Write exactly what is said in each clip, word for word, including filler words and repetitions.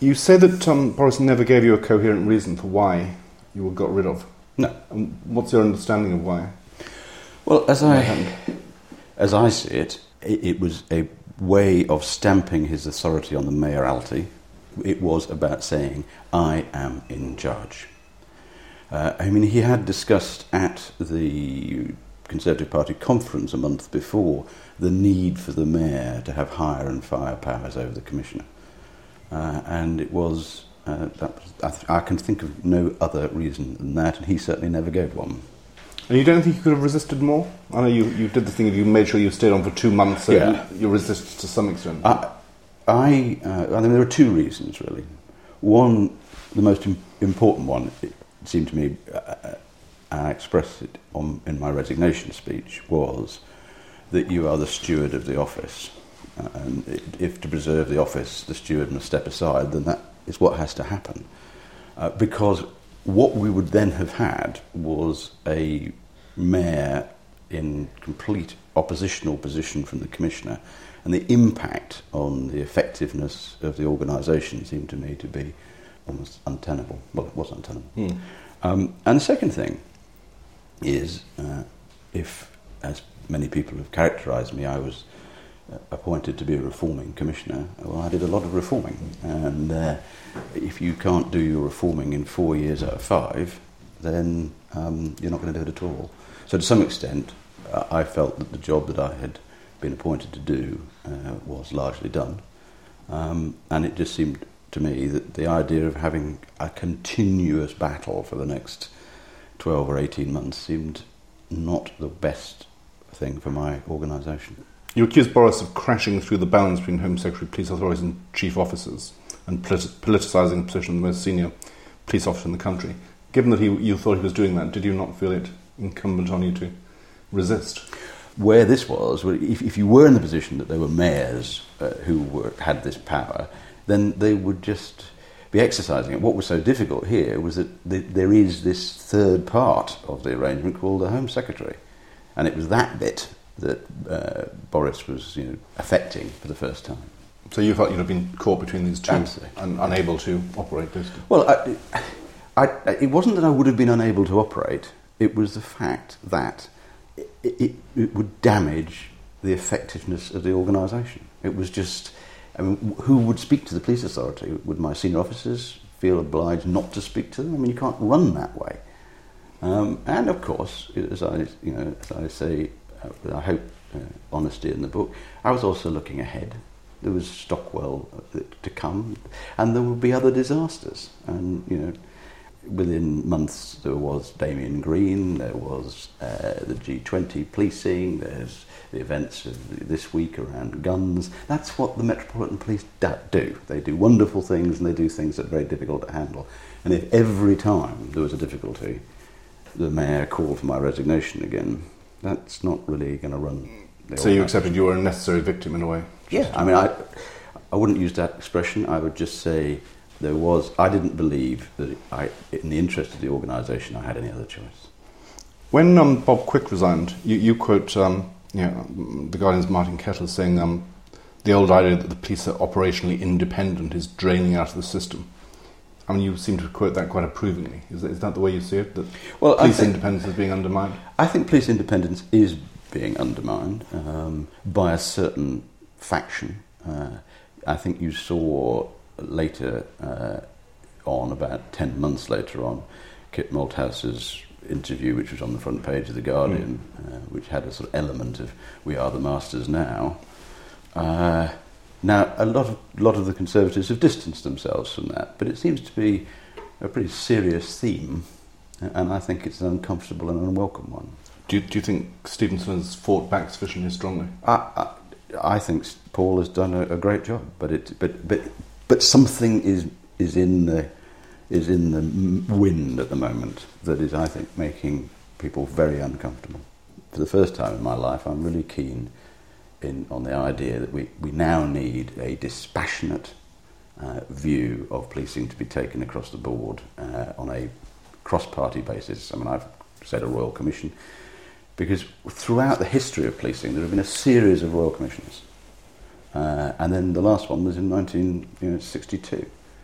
You say that um, Boris never gave you a coherent reason for why you were got rid of. No. And what's your understanding of why? Well, as I, as I see it, it, it was a way of stamping his authority on the mayoralty. It was about saying, I am in charge. Uh, I mean, he had discussed at the Conservative Party conference a month before the need for the mayor to have hire and fire powers over the commissioner. Uh, and it was, uh, that was I, th- I can think of no other reason than that, and he certainly never gave one. And you don't think you could have resisted more? I know you, you did the thing, you made sure you stayed on for two months, so yeah. you, you resisted to some extent. I, I, uh, I mean, there are two reasons, really. One, the most im- important one, it seemed to me, uh, I expressed it on, in my resignation speech, was that you are the steward of the office. Uh, and it, if to preserve the office, the steward must step aside, then that is what has to happen. Uh, because what we would then have had was a mayor in complete oppositional position from the commissioner, and the impact on the effectiveness of the organisation seemed to me to be almost untenable. Well, it was untenable. Mm. Um, and the second thing is, uh, if, as many people have characterised me, I was uh, appointed to be a reforming commissioner, well, I did a lot of reforming. And uh, if you can't do your reforming in four years out of five, then um, you're not going to do it at all. So to some extent, uh, I felt that the job that I had been appointed to do uh, was largely done. Um, and it just seemed to me that the idea of having a continuous battle for the next twelve or eighteen months seemed not the best thing for my organisation. You accused Boris of crashing through the balance between Home Secretary, police authorities and chief officers, and polit- politicising the position of the most senior police officer in the country. Given that he, you thought he was doing that, did you not feel it incumbent on you to resist? Where this was, if, if you were in the position that there were mayors uh, who were, had this power, then they would just be exercising it. What was so difficult here was that the, there is this third part of the arrangement called the Home Secretary, and it was that bit that uh, Boris was, you know, affecting for the first time. So you felt you'd have been caught between these two Absolutely. and unable to operate this? Well, I, I, it wasn't that I would have been unable to operate, it was the fact that it, it, it would damage the effectiveness of the organisation. It was just, I mean, who would speak to the police authority? Would my senior officers feel obliged not to speak to them? I mean, you can't run that way. Um, and of course, as I, you know, as I say, uh, I hope uh, honesty in the book, I was also looking ahead. There was Stockwell to come, and there would be other disasters. And you know, within months there was Damien Green, there was uh, the G twenty policing, there's the events of this week around guns. That's what the Metropolitan Police do. They do wonderful things, and they do things that are very difficult to handle. And if every time there was a difficulty, the mayor called for my resignation again, that's not really going to run. So you accepted you were a necessary victim in a way? Yeah, I mean, I, I wouldn't use that expression. I would just say there was, I didn't believe that I, in the interest of the organisation, I had any other choice. When um, Bob Quick resigned, you, you quote um, you know, the Guardian's Martin Kettle saying um, the old idea that the police are operationally independent is draining out of the system. I mean, you seem to quote that quite approvingly. Is that, is that the way you see it, that well, police think, independence is being undermined? I think police independence is being undermined um, by a certain faction. Uh, I think you saw later uh, on, about ten months later on, Kit Malthouse's interview, which was on the front page of The Guardian, mm. uh, which had a sort of element of "we are the masters now." Uh, now, a lot of, lot of the Conservatives have distanced themselves from that, but it seems to be a pretty serious theme, and I think it's an uncomfortable and unwelcome one. Do you, do you think Stevenson has fought back sufficiently strongly? I, I, I think Paul has done a, a great job, but it, but but but something is is in the is in the wind at the moment that is, I think, making people very uncomfortable. For the first time in my life, I'm really keen in on the idea that we, we now need a dispassionate uh, view of policing to be taken across the board uh, on a cross-party basis. I mean, I've said a Royal Commission, because throughout the history of policing there have been a series of Royal Commissions, uh, and then the last one was in nineteen sixty-two.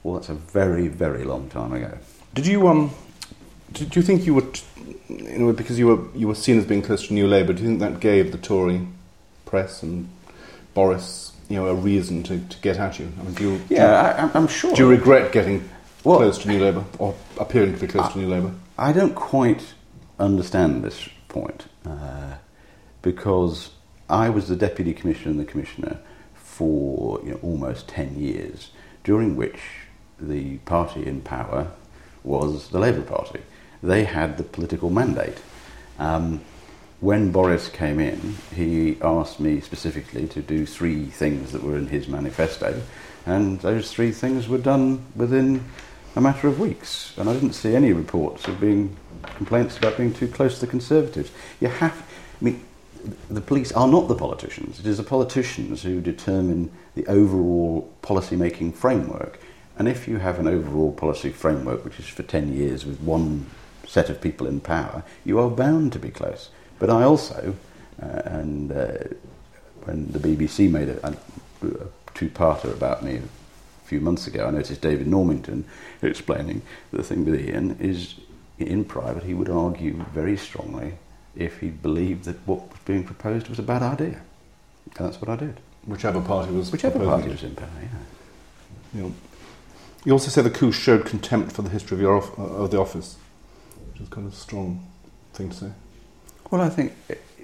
Well, that's a very, very long time ago. Did you um? Did you think you were, t- you know, because you were you were seen as being close to New Labour? Do you think that gave the Tory press and Boris, you know, a reason to, to get at you? I mean, do you, yeah, do you, I, I'm sure. Do you regret getting well, close to New Labour or appearing to be close I, to New Labour? I don't quite understand this point uh, because I was the Deputy Commissioner and the Commissioner for you know, almost ten years, during which the party in power was the Labour Party. They had the political mandate. Um, when Boris came in, he asked me specifically to do three things that were in his manifesto, and those three things were done within a matter of weeks. And I didn't see any reports of being complaints about being too close to the Conservatives. You have, I mean, the police are not the politicians. It is the politicians who determine the overall policy-making framework. And if you have an overall policy framework, which is for ten years with one set of people in power, you are bound to be close. But I also, uh, and uh, when the B B C made a, a, a two-parter about me a few months ago, I noticed David Normington explaining that the thing with Ian is, in private, he would argue very strongly if he believed that what was being proposed was a bad idea. And that's what I did. Whichever party was Whichever proposing party it. was in power, yeah. You know, you also say the coup showed contempt for the history of your off- uh, of the office, which is kind of a strong thing to say. Well, I think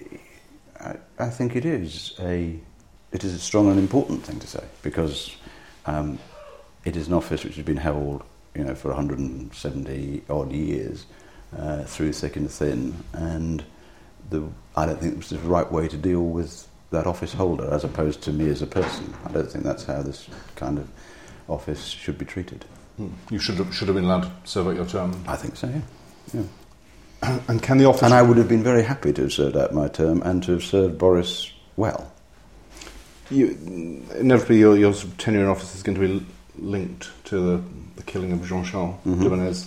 I, I think it is a it is a strong and important thing to say, because um, it is an office which has been held, you know, for one hundred seventy odd years, uh, through thick and thin, and the I don't think it was the right way to deal with that office holder as opposed to me as a person. I don't think that's how this kind of office should be treated. Mm. You should have, should have been allowed to serve out your term. I think so, yeah. yeah. And can the office... And I would have been very happy to have served out my term and to have served Boris well. You, inevitably, your, your sort of tenure in office is going to be linked to the, the killing of Jean-Charles mm-hmm. de Menez.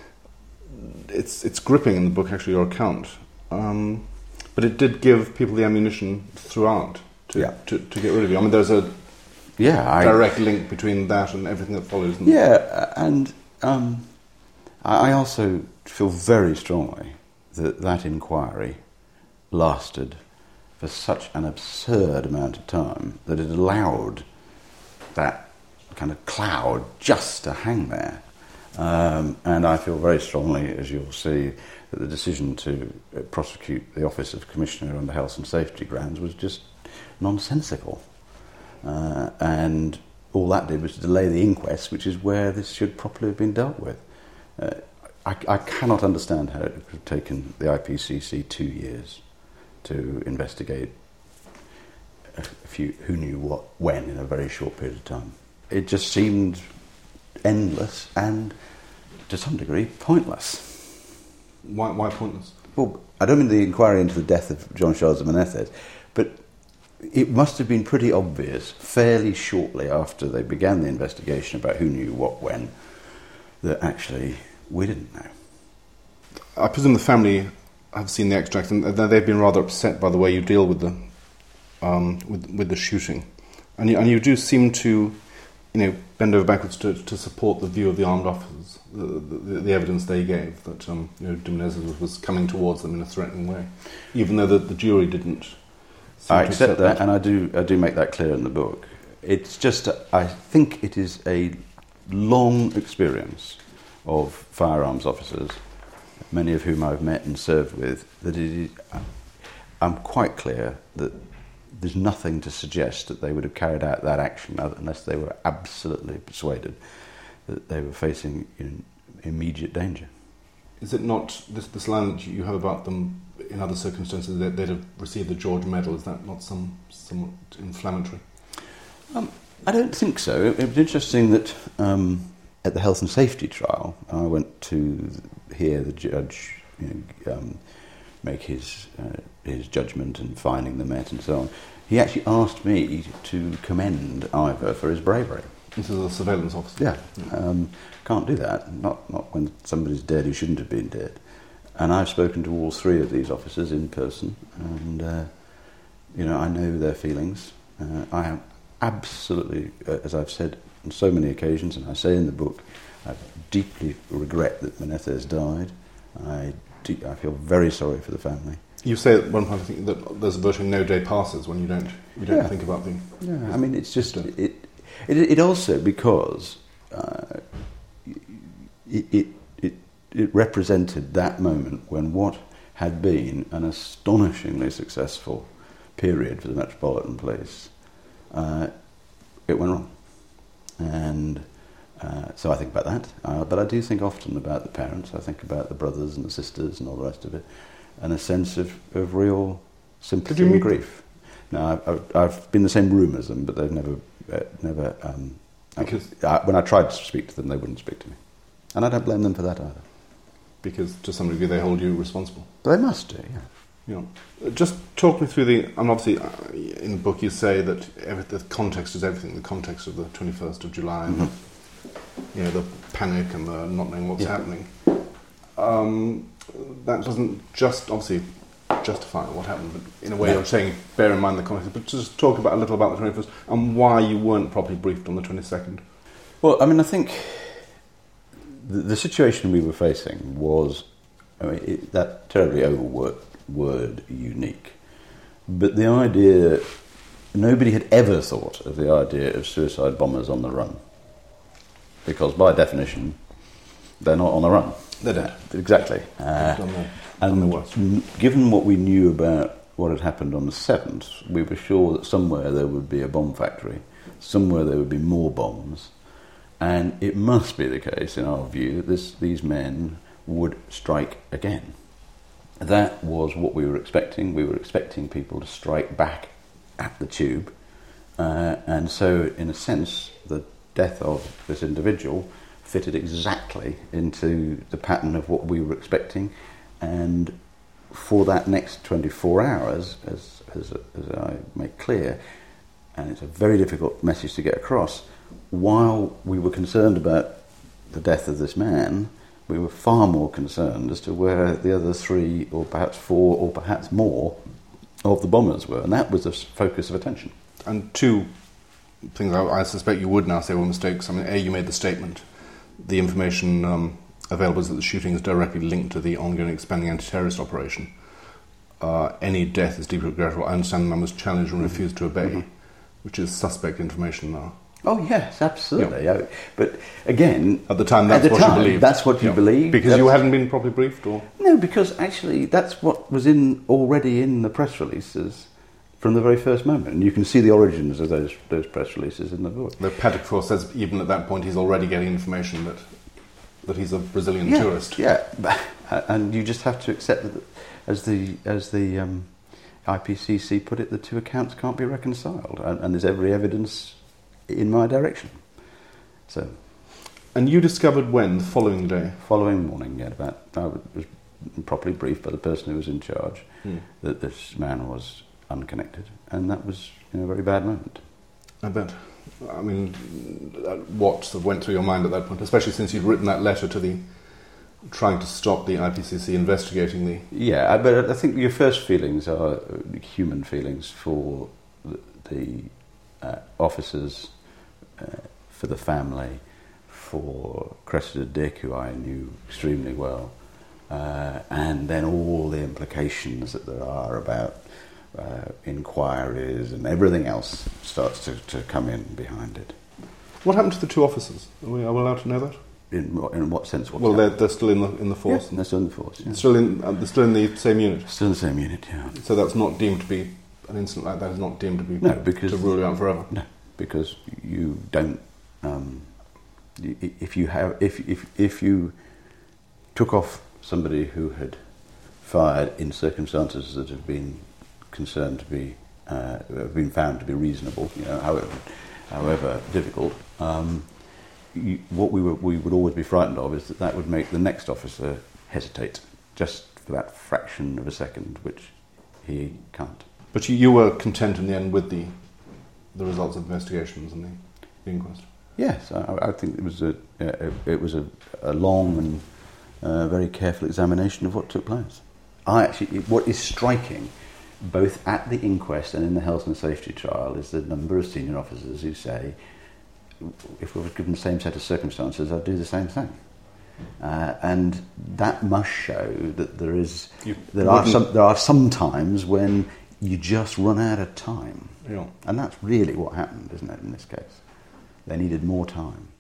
It's, it's gripping in the book, actually, your account. Um, but it did give people the ammunition throughout to, yeah. to, to get rid of you. I mean, there's a yeah, I, direct link between that and everything that follows. Isn't yeah, there? and um, I also feel very strongly that that inquiry lasted for such an absurd amount of time that it allowed that kind of cloud just to hang there. Um, and I feel very strongly, as you'll see, that the decision to uh, prosecute the Office of Commissioner under health and safety grounds was just nonsensical. Uh, and all that did was to delay the inquest, which is where this should properly have been dealt with. Uh, I, I cannot understand how it could have taken the I P C C two years to investigate a few who knew what when in a very short period of time. It just seemed endless and, to some degree, pointless. Why, why pointless? Well, I don't mean the inquiry into the death of Jean-Charles de Menez, but it must have been pretty obvious fairly shortly after they began the investigation about who knew what when that actually we didn't know. I presume the family have seen the extract and they've been rather upset by the way you deal with the um, with with the shooting, and you, and you do seem to, you know, bend over backwards to, to support the view of the armed officers, the, the, the evidence they gave that um, you know, de Menez was, was coming towards them in a threatening way, even though the, the jury didn't. I accept that, that, and I do I do make that clear in the book. It's just uh, I think it is a long experience of firearms officers, many of whom I've met and served with, that it is, I'm quite clear that there's nothing to suggest that they would have carried out that action unless they were absolutely persuaded that they were facing in immediate danger. Is it not this, this line that you have about them in other circumstances that they'd have received the George Medal? Is that not some somewhat inflammatory? Um, I don't think so. It, it was interesting that um, at the health and safety trial, I went to hear the judge, you know, um, make his uh, his judgment and finding the met and so on. He actually asked me to commend Ivor for his bravery. This is a surveillance officer. Yeah, yeah. Um, can't do that. Not not when somebody's dead who shouldn't have been dead. And I've spoken to all three of these officers in person, and uh, you know, I know their feelings. Uh, I am absolutely, uh, as I've said on so many occasions, and I say in the book, I deeply regret that Menezes died. I, de- I feel very sorry for the family. You say at one point, I think, that there's virtually no day passes when you don't you don't Yeah. think about the... Yeah, I mean, it's just... It, it, it also, because uh, it, it, it, it represented that moment when what had been an astonishingly successful period for the Metropolitan Police, uh, it went wrong. And uh, so I think about that. Uh, but I do think often about the parents. I think about the brothers and the sisters and all the rest of it. And a sense of, of real sympathy and grief. Now, I've, I've been in the same room as them, but they've never... Uh, never um, because I, when I tried to speak to them, they wouldn't speak to me. And I don't blame them for that either. Because to some degree they hold you responsible. But they must do, yeah. You know, just talk me through the... And obviously, uh, in the book you say that every, the context is everything. The context of the twenty-first of July and mm-hmm. the, you know, the panic and the not knowing what's yeah. happening. Um, that doesn't just, obviously, justify what happened, but in a way no. you're saying bear in mind the context. But just talk about a little about the twenty-first and why you weren't properly briefed on the twenty-second. Well, I mean, I think the, the situation we were facing was, I mean, it, that terribly overworked word unique. But the idea, nobody had ever thought of the idea of suicide bombers on the run. Because by definition, they're not on the run. They're dead. Exactly. Uh, and given what we knew about what had happened on the seventh, we were sure that somewhere there would be a bomb factory, somewhere there would be more bombs, and it must be the case, in our view, that this, these men would strike again. That was what we were expecting. We were expecting people to strike back at the tube, uh, and so, in a sense, the death of this individual fitted exactly into the pattern of what we were expecting, and for that next twenty-four hours, as, as, as I make clear, and it's a very difficult message to get across, while we were concerned about the death of this man, we were far more concerned as to where the other three, or perhaps four, or perhaps more of the bombers were, and that was the focus of attention. And two things I, I suspect you would now say were mistakes. I mean, A, you made the statement, the information um, available is that the shooting is directly linked to the ongoing expanding anti-terrorist operation. Uh, any death is deeply regrettable. I understand the man was challenged and refused to obey, mm-hmm. which is suspect information now. Oh yes, absolutely. Yeah. But again, at the time, that's at the what time, you believed. That's what you yeah. believed. Because that's you hadn't been properly briefed, or no? Because actually, that's what was in already in the press releases from the very first moment, and you can see the origins of those those press releases in the book. The Paddock Force says even at that point he's already getting information that that he's a Brazilian yeah, tourist. Yeah, and you just have to accept that, as the as the um, I P C C put it, the two accounts can't be reconciled, and, and there's every evidence in my direction. So, and you discovered when the following day? Following morning, yeah. About I was properly briefed by the person who was in charge mm. that this man was unconnected, and that was in a very bad moment. I bet. I mean, what sort of went through your mind at that point, especially since you'd written that letter to the, trying to stop the I P C C investigating the... Yeah, but I think your first feelings are human feelings for the, the uh, officers, uh, for the family, for Cressida Dick, who I knew extremely well, uh, and then all the implications that there are about Uh, inquiries and everything else starts to, to come in behind it. What happened to the two officers? Are we, are we allowed to know that? In, in what sense? Well, they're, they're still in the in the force. Yeah, they're still in the force. Yeah. Still in uh, they're still in the same unit. Still in the same unit. Yeah. So that's not deemed to be an incident like that is not deemed to be no, because to rule you out forever. No, because you don't. Um, if you have if if if you took off somebody who had fired in circumstances that have been concerned to be uh, have been found to be reasonable, you know, however, however difficult. Um, you, what we were, we would always be frightened of is that that would make the next officer hesitate just for that fraction of a second, which he can't. But you, you were content in the end with the the results of the investigations and the, the inquest. Yes, I, I think it was a uh, it was a, a long and uh, very careful examination of what took place. I actually, what is striking, both at the inquest and in the health and safety trial, is the number of senior officers who say, if we were given the same set of circumstances, I'd do the same thing. Uh, and that must show that there is You there are wouldn't- some there are some times when you just run out of time, Yeah. and that's really what happened, isn't it? In this case, they needed more time.